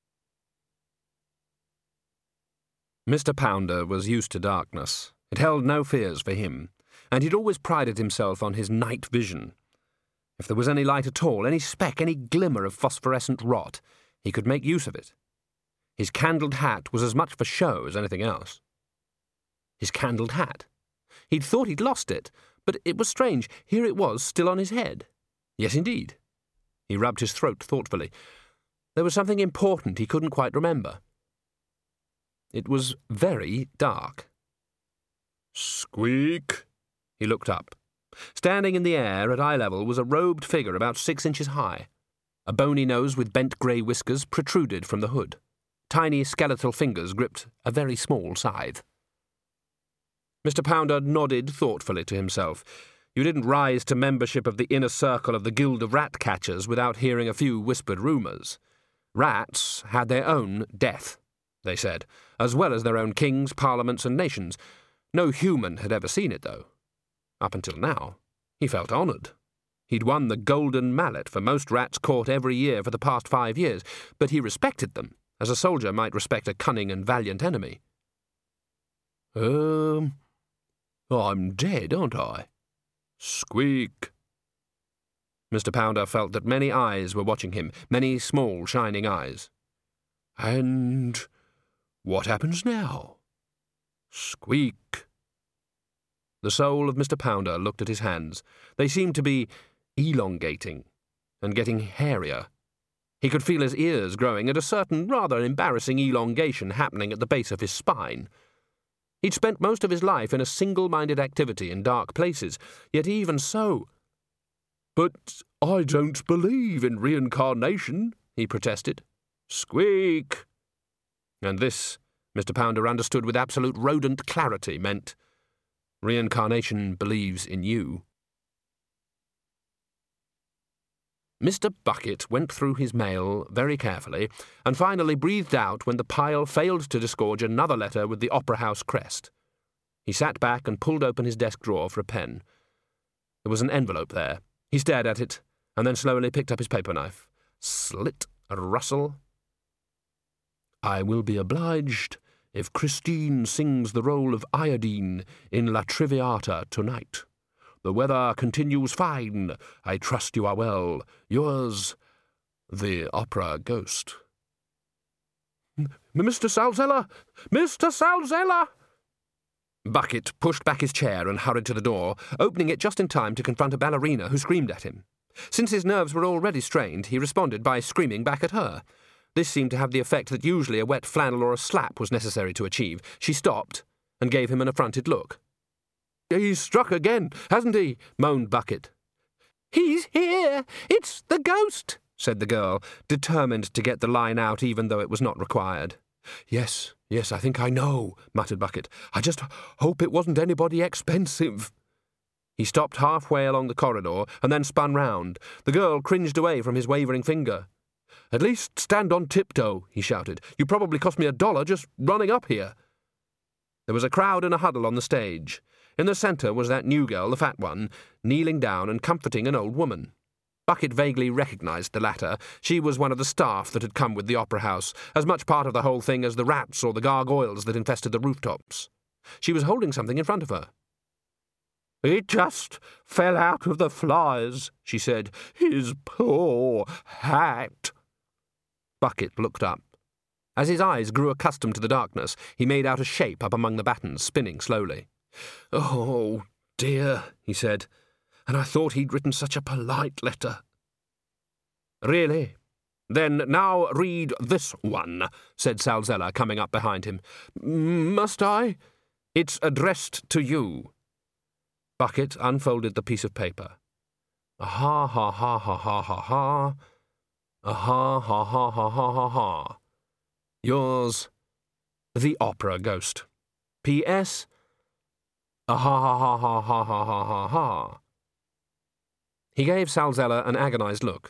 Mister Pounder was used to darkness. It held no fears for him, and he'd always prided himself on his night vision. If there was any light at all, any speck, any glimmer of phosphorescent rot, he could make use of it. His candled hat was as much for show as anything else. His candled hat. He'd thought he'd lost it, but it was strange. Here it was, still on his head. Yes, indeed. He rubbed his throat thoughtfully. There was something important he couldn't quite remember. It was very dark. "Squeak!" He looked up. Standing in the air at eye level was a robed figure about six inches high. A bony nose with bent grey whiskers protruded from the hood. Tiny skeletal fingers gripped a very small scythe. Mister Pounder nodded thoughtfully to himself. You didn't rise to membership of the inner circle of the Guild of Rat Catchers without hearing a few whispered rumours. Rats had their own death, they said, as well as their own kings, parliaments and nations. No human had ever seen it, though. Up until now, he felt honoured. He'd won the Golden Mallet for most rats caught every year for the past five years, but he respected them, as a soldier might respect a cunning and valiant enemy. Um, I'm dead, aren't I? Squeak. Mister Pounder felt that many eyes were watching him, many small, shining eyes. And what happens now? Squeak. The soul of Mister Pounder looked at his hands. They seemed to be elongating and getting hairier. He could feel his ears growing and a certain rather embarrassing elongation happening at the base of his spine. He'd spent most of his life in a single-minded activity in dark places, yet even so... But I don't believe in reincarnation, he protested. Squeak! And this, Mister Pounder understood with absolute rodent clarity, meant reincarnation believes in you. Mister Bucket went through his mail very carefully and finally breathed out when the pile failed to disgorge another letter with the Opera House crest. He sat back and pulled open his desk drawer for a pen. There was an envelope there. He stared at it and then slowly picked up his paper knife. Slit, a rustle. I will be obliged if Christine sings the role of Iodine in La Traviata tonight. The weather continues fine. I trust you are well. Yours, the Opera Ghost. Mister Salzella! Mister Salzella! Bucket pushed back his chair and hurried to the door, opening it just in time to confront a ballerina who screamed at him. Since his nerves were already strained, he responded by screaming back at her. This seemed to have the effect that usually a wet flannel or a slap was necessary to achieve. She stopped and gave him an affronted look. He's struck again, hasn't he? Moaned Bucket. He's here! It's the ghost! Said the girl, determined to get the line out even though it was not required. Yes, yes, I think I know, muttered Bucket. I just hope it wasn't anybody expensive. He stopped halfway along the corridor and then spun round. The girl cringed away from his wavering finger. At least stand on tiptoe, he shouted. You probably cost me a dollar just running up here. There was a crowd in a huddle on the stage. In the centre was that new girl, the fat one, kneeling down and comforting an old woman. Bucket vaguely recognised the latter. She was one of the staff that had come with the opera house, as much part of the whole thing as the rats or the gargoyles that infested the rooftops. She was holding something in front of her. It just fell out of the flies, she said. His poor hat. Bucket looked up. As his eyes grew accustomed to the darkness, he made out a shape up among the battens, spinning slowly. Oh, dear, he said, and I thought he'd written such a polite letter. Really? Then now read this one, said Salzella, coming up behind him. Must I? It's addressed to you. Bucket unfolded the piece of paper. Ha ha ha ha ha ha ha. Ha ha ha ha ha ha ha. Yours, the Opera Ghost. P S. Ha ha ha ha ha ha ha ha ha. He gave Salzella an agonized look.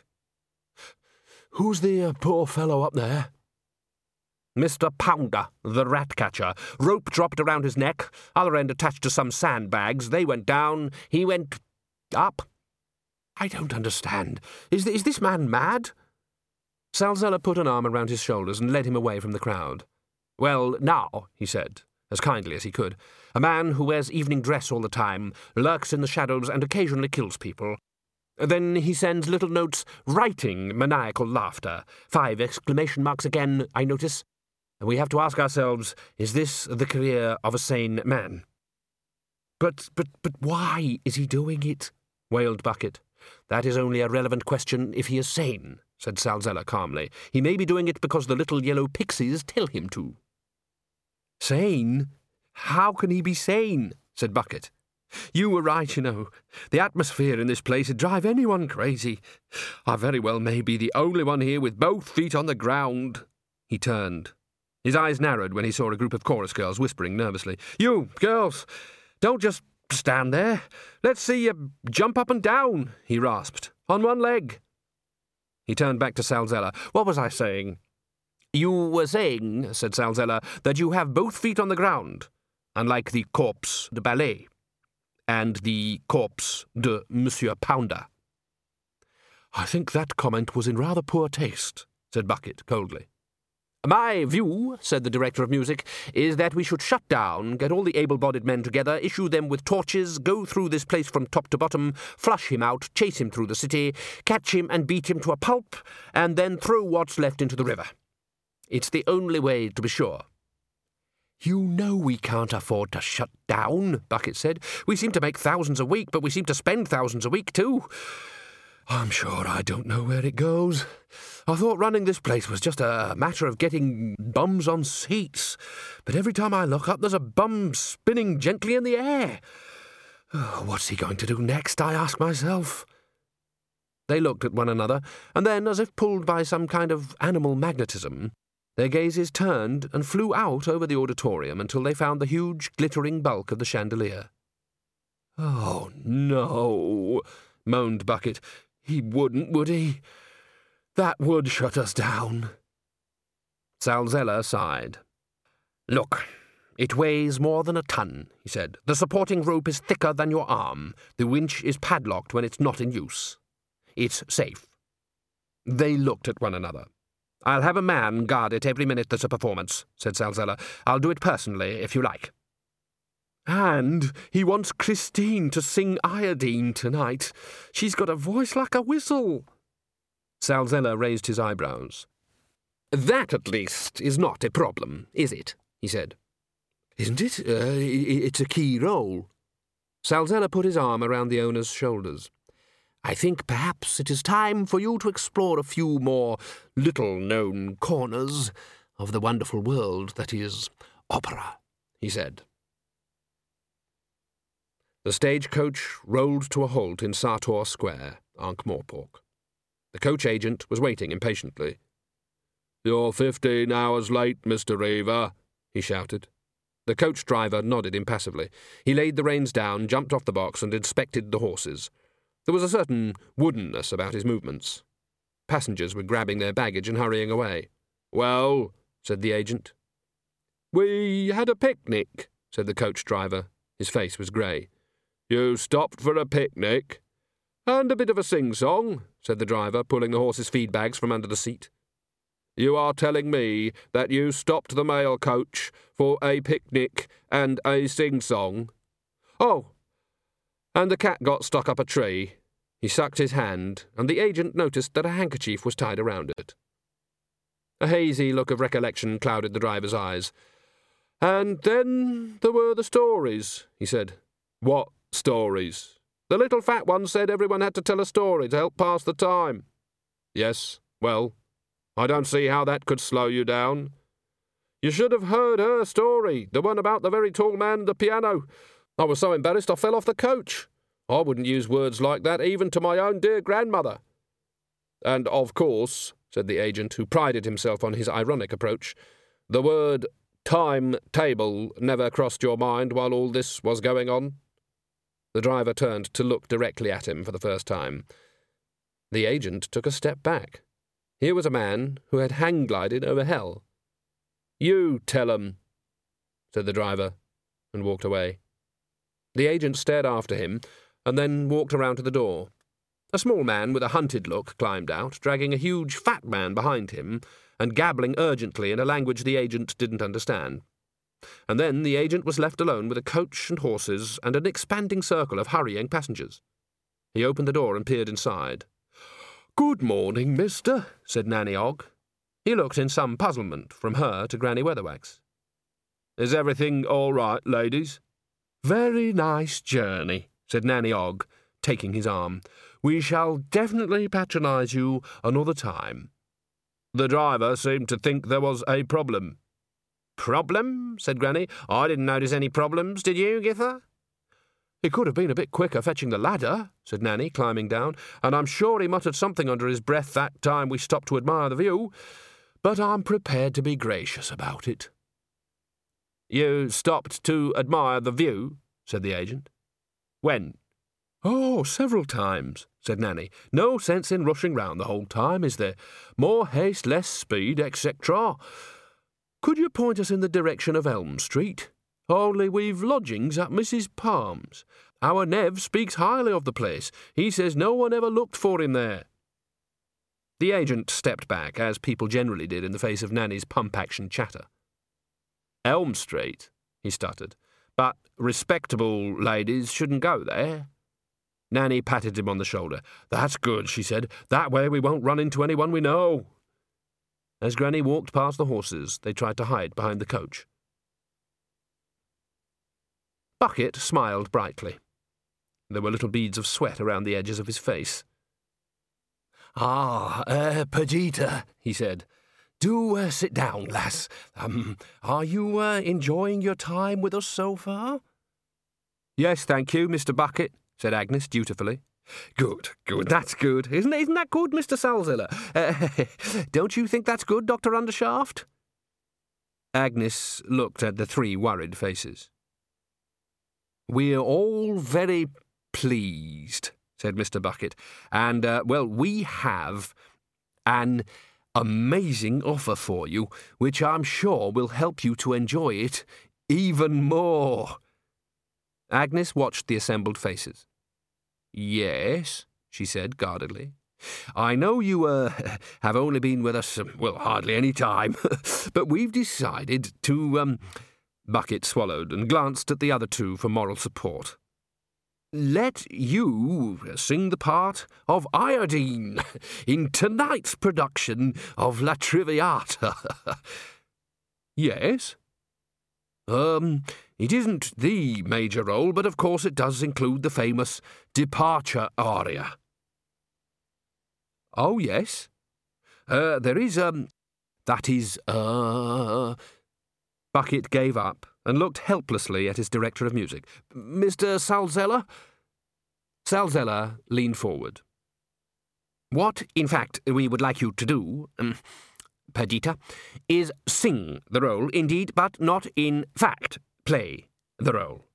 Who's the uh, poor fellow up there? Mister Pounder, the rat-catcher. Rope dropped around his neck, other end attached to some sandbags. They went down, he went up. I don't understand. Is, th- is this man mad? Salzella put an arm around his shoulders and led him away from the crowd. Well, now, he said, as kindly as he could, a man who wears evening dress all the time, lurks in the shadows and occasionally kills people. Then he sends little notes writing maniacal laughter. Five exclamation marks again, I notice. And we have to ask ourselves, is this the career of a sane man? But, but, but why is he doing it? Wailed Bucket. That is only a relevant question if he is sane, said Salzella calmly. He may be doing it because the little yellow pixies tell him to. Sane? How can he be sane? Said Bucket. You were right, you know. The atmosphere in this place would drive anyone crazy. I very well may be the only one here with both feet on the ground. He turned. His eyes narrowed when he saw a group of chorus girls whispering nervously. You, girls, don't just stand there. Let's see you jump up and down, he rasped. On one leg. He turned back to Salzella. What was I saying? You were saying, said Salzella, that you have both feet on the ground, unlike the corpse de ballet and the corpse de Monsieur Pounder. I think that comment was in rather poor taste, said Bucket coldly. My view, said the director of music, is that we should shut down, get all the able-bodied men together, issue them with torches, go through this place from top to bottom, flush him out, chase him through the city, catch him and beat him to a pulp, and then throw what's left into the river. It's the only way to be sure. You know we can't afford to shut down, Bucket said. We seem to make thousands a week, but we seem to spend thousands a week too. I'm sure I don't know where it goes. I thought running this place was just a matter of getting bums on seats, but every time I look up there's a bum spinning gently in the air. Oh, what's he going to do next, I ask myself. They looked at one another, and then, as if pulled by some kind of animal magnetism, their gazes turned and flew out over the auditorium until they found the huge, glittering bulk of the chandelier. Oh, no, moaned Bucket. He wouldn't, would he? That would shut us down. Salzella sighed. Look, it weighs more than a ton, he said. The supporting rope is thicker than your arm. The winch is padlocked when it's not in use. It's safe. They looked at one another. I'll have a man guard it every minute there's a performance, said Salzella. I'll do it personally, if you like. And he wants Christine to sing Iodine tonight. She's got a voice like a whistle. Salzella raised his eyebrows. That, at least, is not a problem, is it? He said. Isn't it? Uh, it's a key role. Salzella put his arm around the owner's shoulders. I think perhaps it is time for you to explore a few more little-known corners of the wonderful world that is opera, he said. The stagecoach rolled to a halt in Sartor Square, Ankh-Morpork. The coach agent was waiting impatiently. "You're fifteen hours late, Mister Reaver," he shouted. The coach driver nodded impassively. He laid the reins down, jumped off the box, and inspected the horses. There was a certain woodenness about his movements. Passengers were grabbing their baggage and hurrying away. "Well," said the agent. "We had a picnic," said the coach driver. His face was grey. "You stopped for a picnic?" "And a bit of a sing-song," said the driver, pulling the horses' feed bags from under the seat. "You are telling me that you stopped the mail coach for a picnic and a sing-song?" "Oh, and the cat got stuck up a tree." He sucked his hand, and the agent noticed that a handkerchief was tied around it. A hazy look of recollection clouded the driver's eyes. "And then there were the stories," he said. "What stories?" "The little fat one said everyone had to tell a story to help pass the time." "Yes, well, I don't see how that could slow you down." "You should have heard her story, the one about the very tall man and the piano. I was so embarrassed I fell off the coach. I wouldn't use words like that even to my own dear grandmother." "And of course," said the agent, who prided himself on his ironic approach, "the word time-table never crossed your mind while all this was going on?" The driver turned to look directly at him for the first time. The agent took a step back. Here was a man who had hang-glided over hell. "You tell 'em," said the driver, and walked away. The agent stared after him, and then walked around to the door. A small man with a hunted look climbed out, dragging a huge fat man behind him, and gabbling urgently in a language the agent didn't understand. And then the agent was left alone with a coach and horses and an expanding circle of hurrying passengers. He opened the door and peered inside. "Good morning, mister," said Nanny Ogg. He looked in some puzzlement from her to Granny Weatherwax. "Is everything all right, ladies?" "Very nice journey," said Nanny Ogg, taking his arm. "We shall definitely patronise you another time." "The driver seemed to think there was a problem." "Problem?" said Granny. "I didn't notice any problems, did you, Gither?" "He could have been a bit quicker fetching the ladder," said Nanny, climbing down, "and I'm sure he muttered something under his breath that time we stopped to admire the view, but I'm prepared to be gracious about it." "You stopped to admire the view?" said the agent. "When?" "Oh, several times," said Nanny. "No sense in rushing round the whole time, is there? More haste, less speed, et cetera. Could you point us in the direction of Elm Street? Only we've lodgings at Missus Palm's. Our Nev speaks highly of the place. He says no one ever looked for him there." The agent stepped back, as people generally did in the face of Nanny's pump-action chatter. "Elm Street," he stuttered. "But respectable ladies shouldn't go there." Nanny patted him on the shoulder. "That's good," she said. "That way we won't run into anyone we know." As Granny walked past the horses, they tried to hide behind the coach. Bucket smiled brightly. There were little beads of sweat around the edges of his face. "Ah, uh, Perdita," he said. "Do uh, sit down, lass. Um, are you uh, enjoying your time with us so far?" "Yes, thank you, Mister Bucket," said Agnes dutifully. "Good, good, that's good. Isn't, isn't that good, Mister Salzilla? Uh, don't you think that's good, Doctor Undershaft?" Agnes looked at the three worried faces. "We're all very pleased," said Mister Bucket, "and, uh, well, we have an amazing offer for you, which I'm sure will help you to enjoy it even more." Agnes watched the assembled faces. "Yes," she said guardedly. "I know you uh, have only been with us, um, well, hardly any time, but we've decided to..." Um, Bucket swallowed and glanced at the other two for moral support. "Let you sing the part of Iodine in tonight's production of La Traviata." "Yes?" Um, it isn't the major role, but of course it does include the famous departure aria." "Oh, yes. Uh, there is, um, that is, uh... Bucket gave up and looked helplessly at his director of music. "Mister Salzella?" Salzella leaned forward. "What, in fact, we would like you to do, um, Perdita, is sing the role, indeed, but not in fact play the role."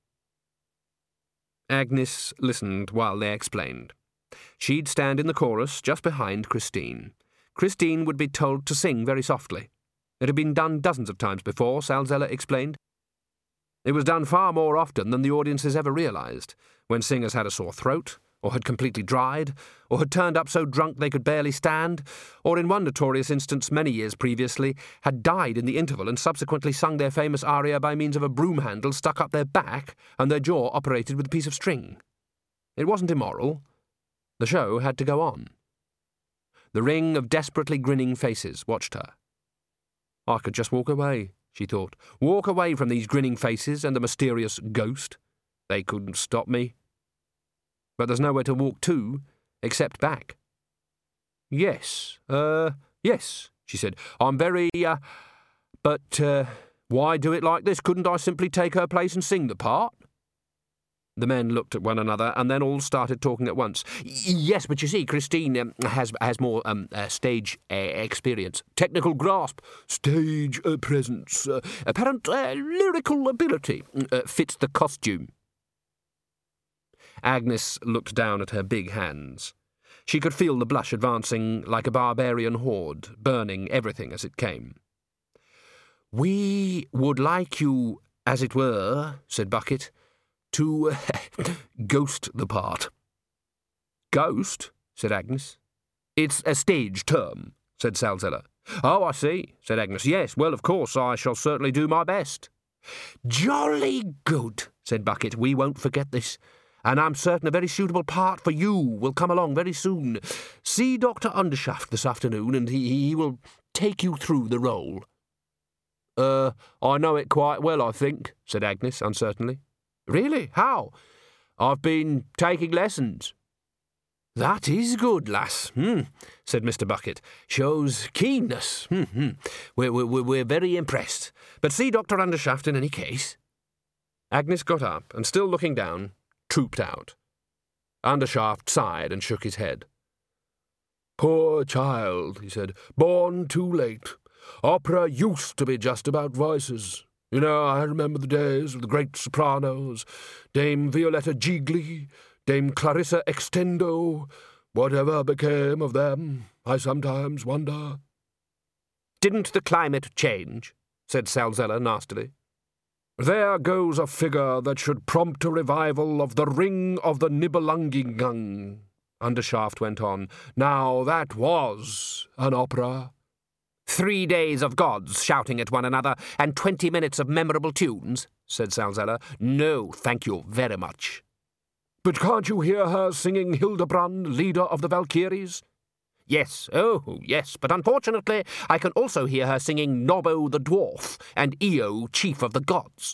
Agnes listened while they explained. She'd stand in the chorus just behind Christine. Christine would be told to sing very softly. It had been done dozens of times before, Salzella explained. It was done far more often than the audiences ever realised, when singers had a sore throat, or had completely dried, or had turned up so drunk they could barely stand, or in one notorious instance many years previously, had died in the interval and subsequently sung their famous aria by means of a broom handle stuck up their back and their jaw operated with a piece of string. It wasn't immoral. The show had to go on. The ring of desperately grinning faces watched her. I could just walk away, she thought. Walk away from these grinning faces and the mysterious ghost. They couldn't stop me. But there's nowhere to walk to, except back. Yes, uh, yes, she said. I'm very, uh, but, uh, why do it like this? Couldn't I simply take her place and sing the part? The men looked at one another and then all started talking at once. Yes, but you see, Christine um, has has more um, uh, stage uh, experience, technical grasp, stage uh, presence, uh, apparent uh, lyrical ability, uh, fits the costume. Agnes looked down at her big hands. She could feel the blush advancing like a barbarian horde, burning everything as it came. We would like you, as it were, said Bucket, to uh, ghost the part. Ghost? Said Agnes. It's a stage term, said Salzella. Oh, I see, said Agnes. Yes, well, of course, I shall certainly do my best. Jolly good, said Bucket. We won't forget this. And I'm certain a very suitable part for you will come along very soon. See Doctor Undershaft this afternoon, and he, he will take you through the role. Uh, I know it quite well, I think, said Agnes uncertainly. Really? How? I've been taking lessons. That is good, lass, hmm, said Mister Bucket. Shows keenness. Hmm, hmm. We're, we're, we're very impressed. But see Doctor Undershaft in any case. Agnes got up, and still looking down, trooped out. Undershaft sighed and shook his head. Poor child, he said, born too late. Opera used to be just about voices. You know, I remember the days of the great sopranos, Dame Violetta Gigli, Dame Clarissa Extendo. Whatever became of them, I sometimes wonder. Didn't the climate change? Said Salzella nastily. There goes a figure that should prompt a revival of the Ring of the Nibelungengang, Undershaft went on. Now that was an opera. Three days of gods shouting at one another and twenty minutes of memorable tunes, said Salzella. No, thank you very much. But can't you hear her singing Hildebrand, leader of the Valkyries? Yes, oh, yes, but unfortunately I can also hear her singing Nobbo the Dwarf and Io, chief of the gods.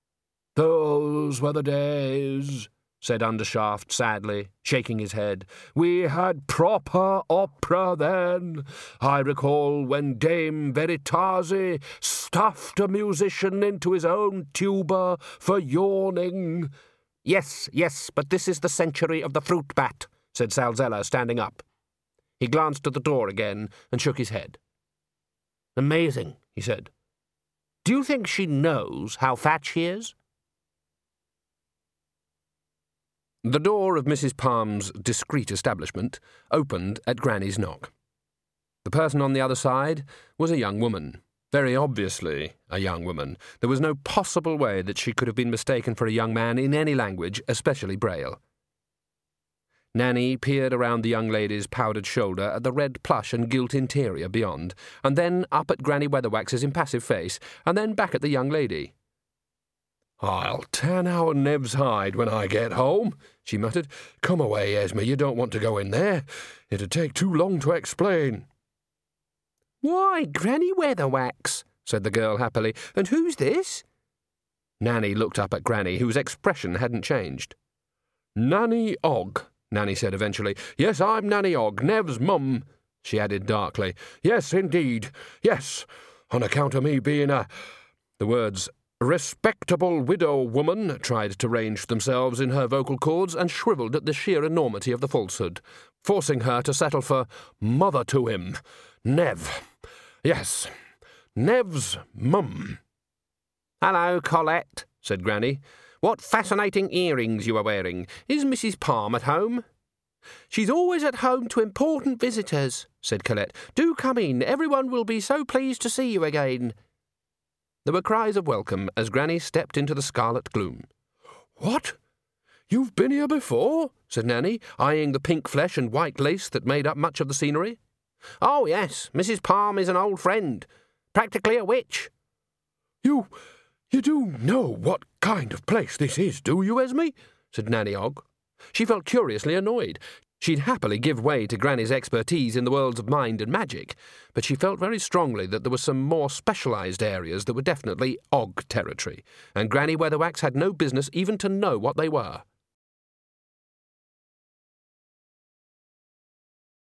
Those were the days, said Undershaft sadly, shaking his head. We had proper opera then. I recall when Dame Veritasi stuffed a musician into his own tuba for yawning. Yes, yes, but this is the century of the fruit bat, said Salzella, standing up. He glanced at the door again and shook his head. Amazing, he said. Do you think she knows how fat she is? The door of Missus Palm's discreet establishment opened at Granny's knock. The person on the other side was a young woman, very obviously a young woman. There was no possible way that she could have been mistaken for a young man in any language, especially Braille. Nanny peered around the young lady's powdered shoulder at the red plush and gilt interior beyond, and then up at Granny Weatherwax's impassive face, and then back at the young lady. I'll tan our Nev's hide when I get home, she muttered. Come away, Esme, you don't want to go in there. It'd take too long to explain. Why, Granny Weatherwax, said the girl happily. And who's this? Nanny looked up at Granny, whose expression hadn't changed. Nanny Ogg, Nanny said eventually. Yes, I'm Nanny Ogg, Nev's mum, she added darkly. Yes, indeed. Yes, on account of me being a... The words respectable widow woman tried to range themselves in her vocal cords and shrivelled at the sheer enormity of the falsehood, forcing her to settle for mother to him. Nev. Yes, Nev's mum. "Hello, Colette," said Granny. "What fascinating earrings you are wearing. Is Missus Palm at home?" "She's always at home to important visitors," said Colette. "Do come in. Everyone will be so pleased to see you again." There were cries of welcome as Granny stepped into the scarlet gloom. "What? You've been here before?" said Nanny, eyeing the pink flesh and white lace that made up much of the scenery. "Oh, yes. Missus Palm is an old friend. Practically a witch." You... you do know what kind of place this is, do you, Esme?" said Nanny Ogg. She felt curiously annoyed. She'd happily give way to Granny's expertise in the worlds of mind and magic, but she felt very strongly that there were some more specialised areas that were definitely Ogg territory, and Granny Weatherwax had no business even to know what they were.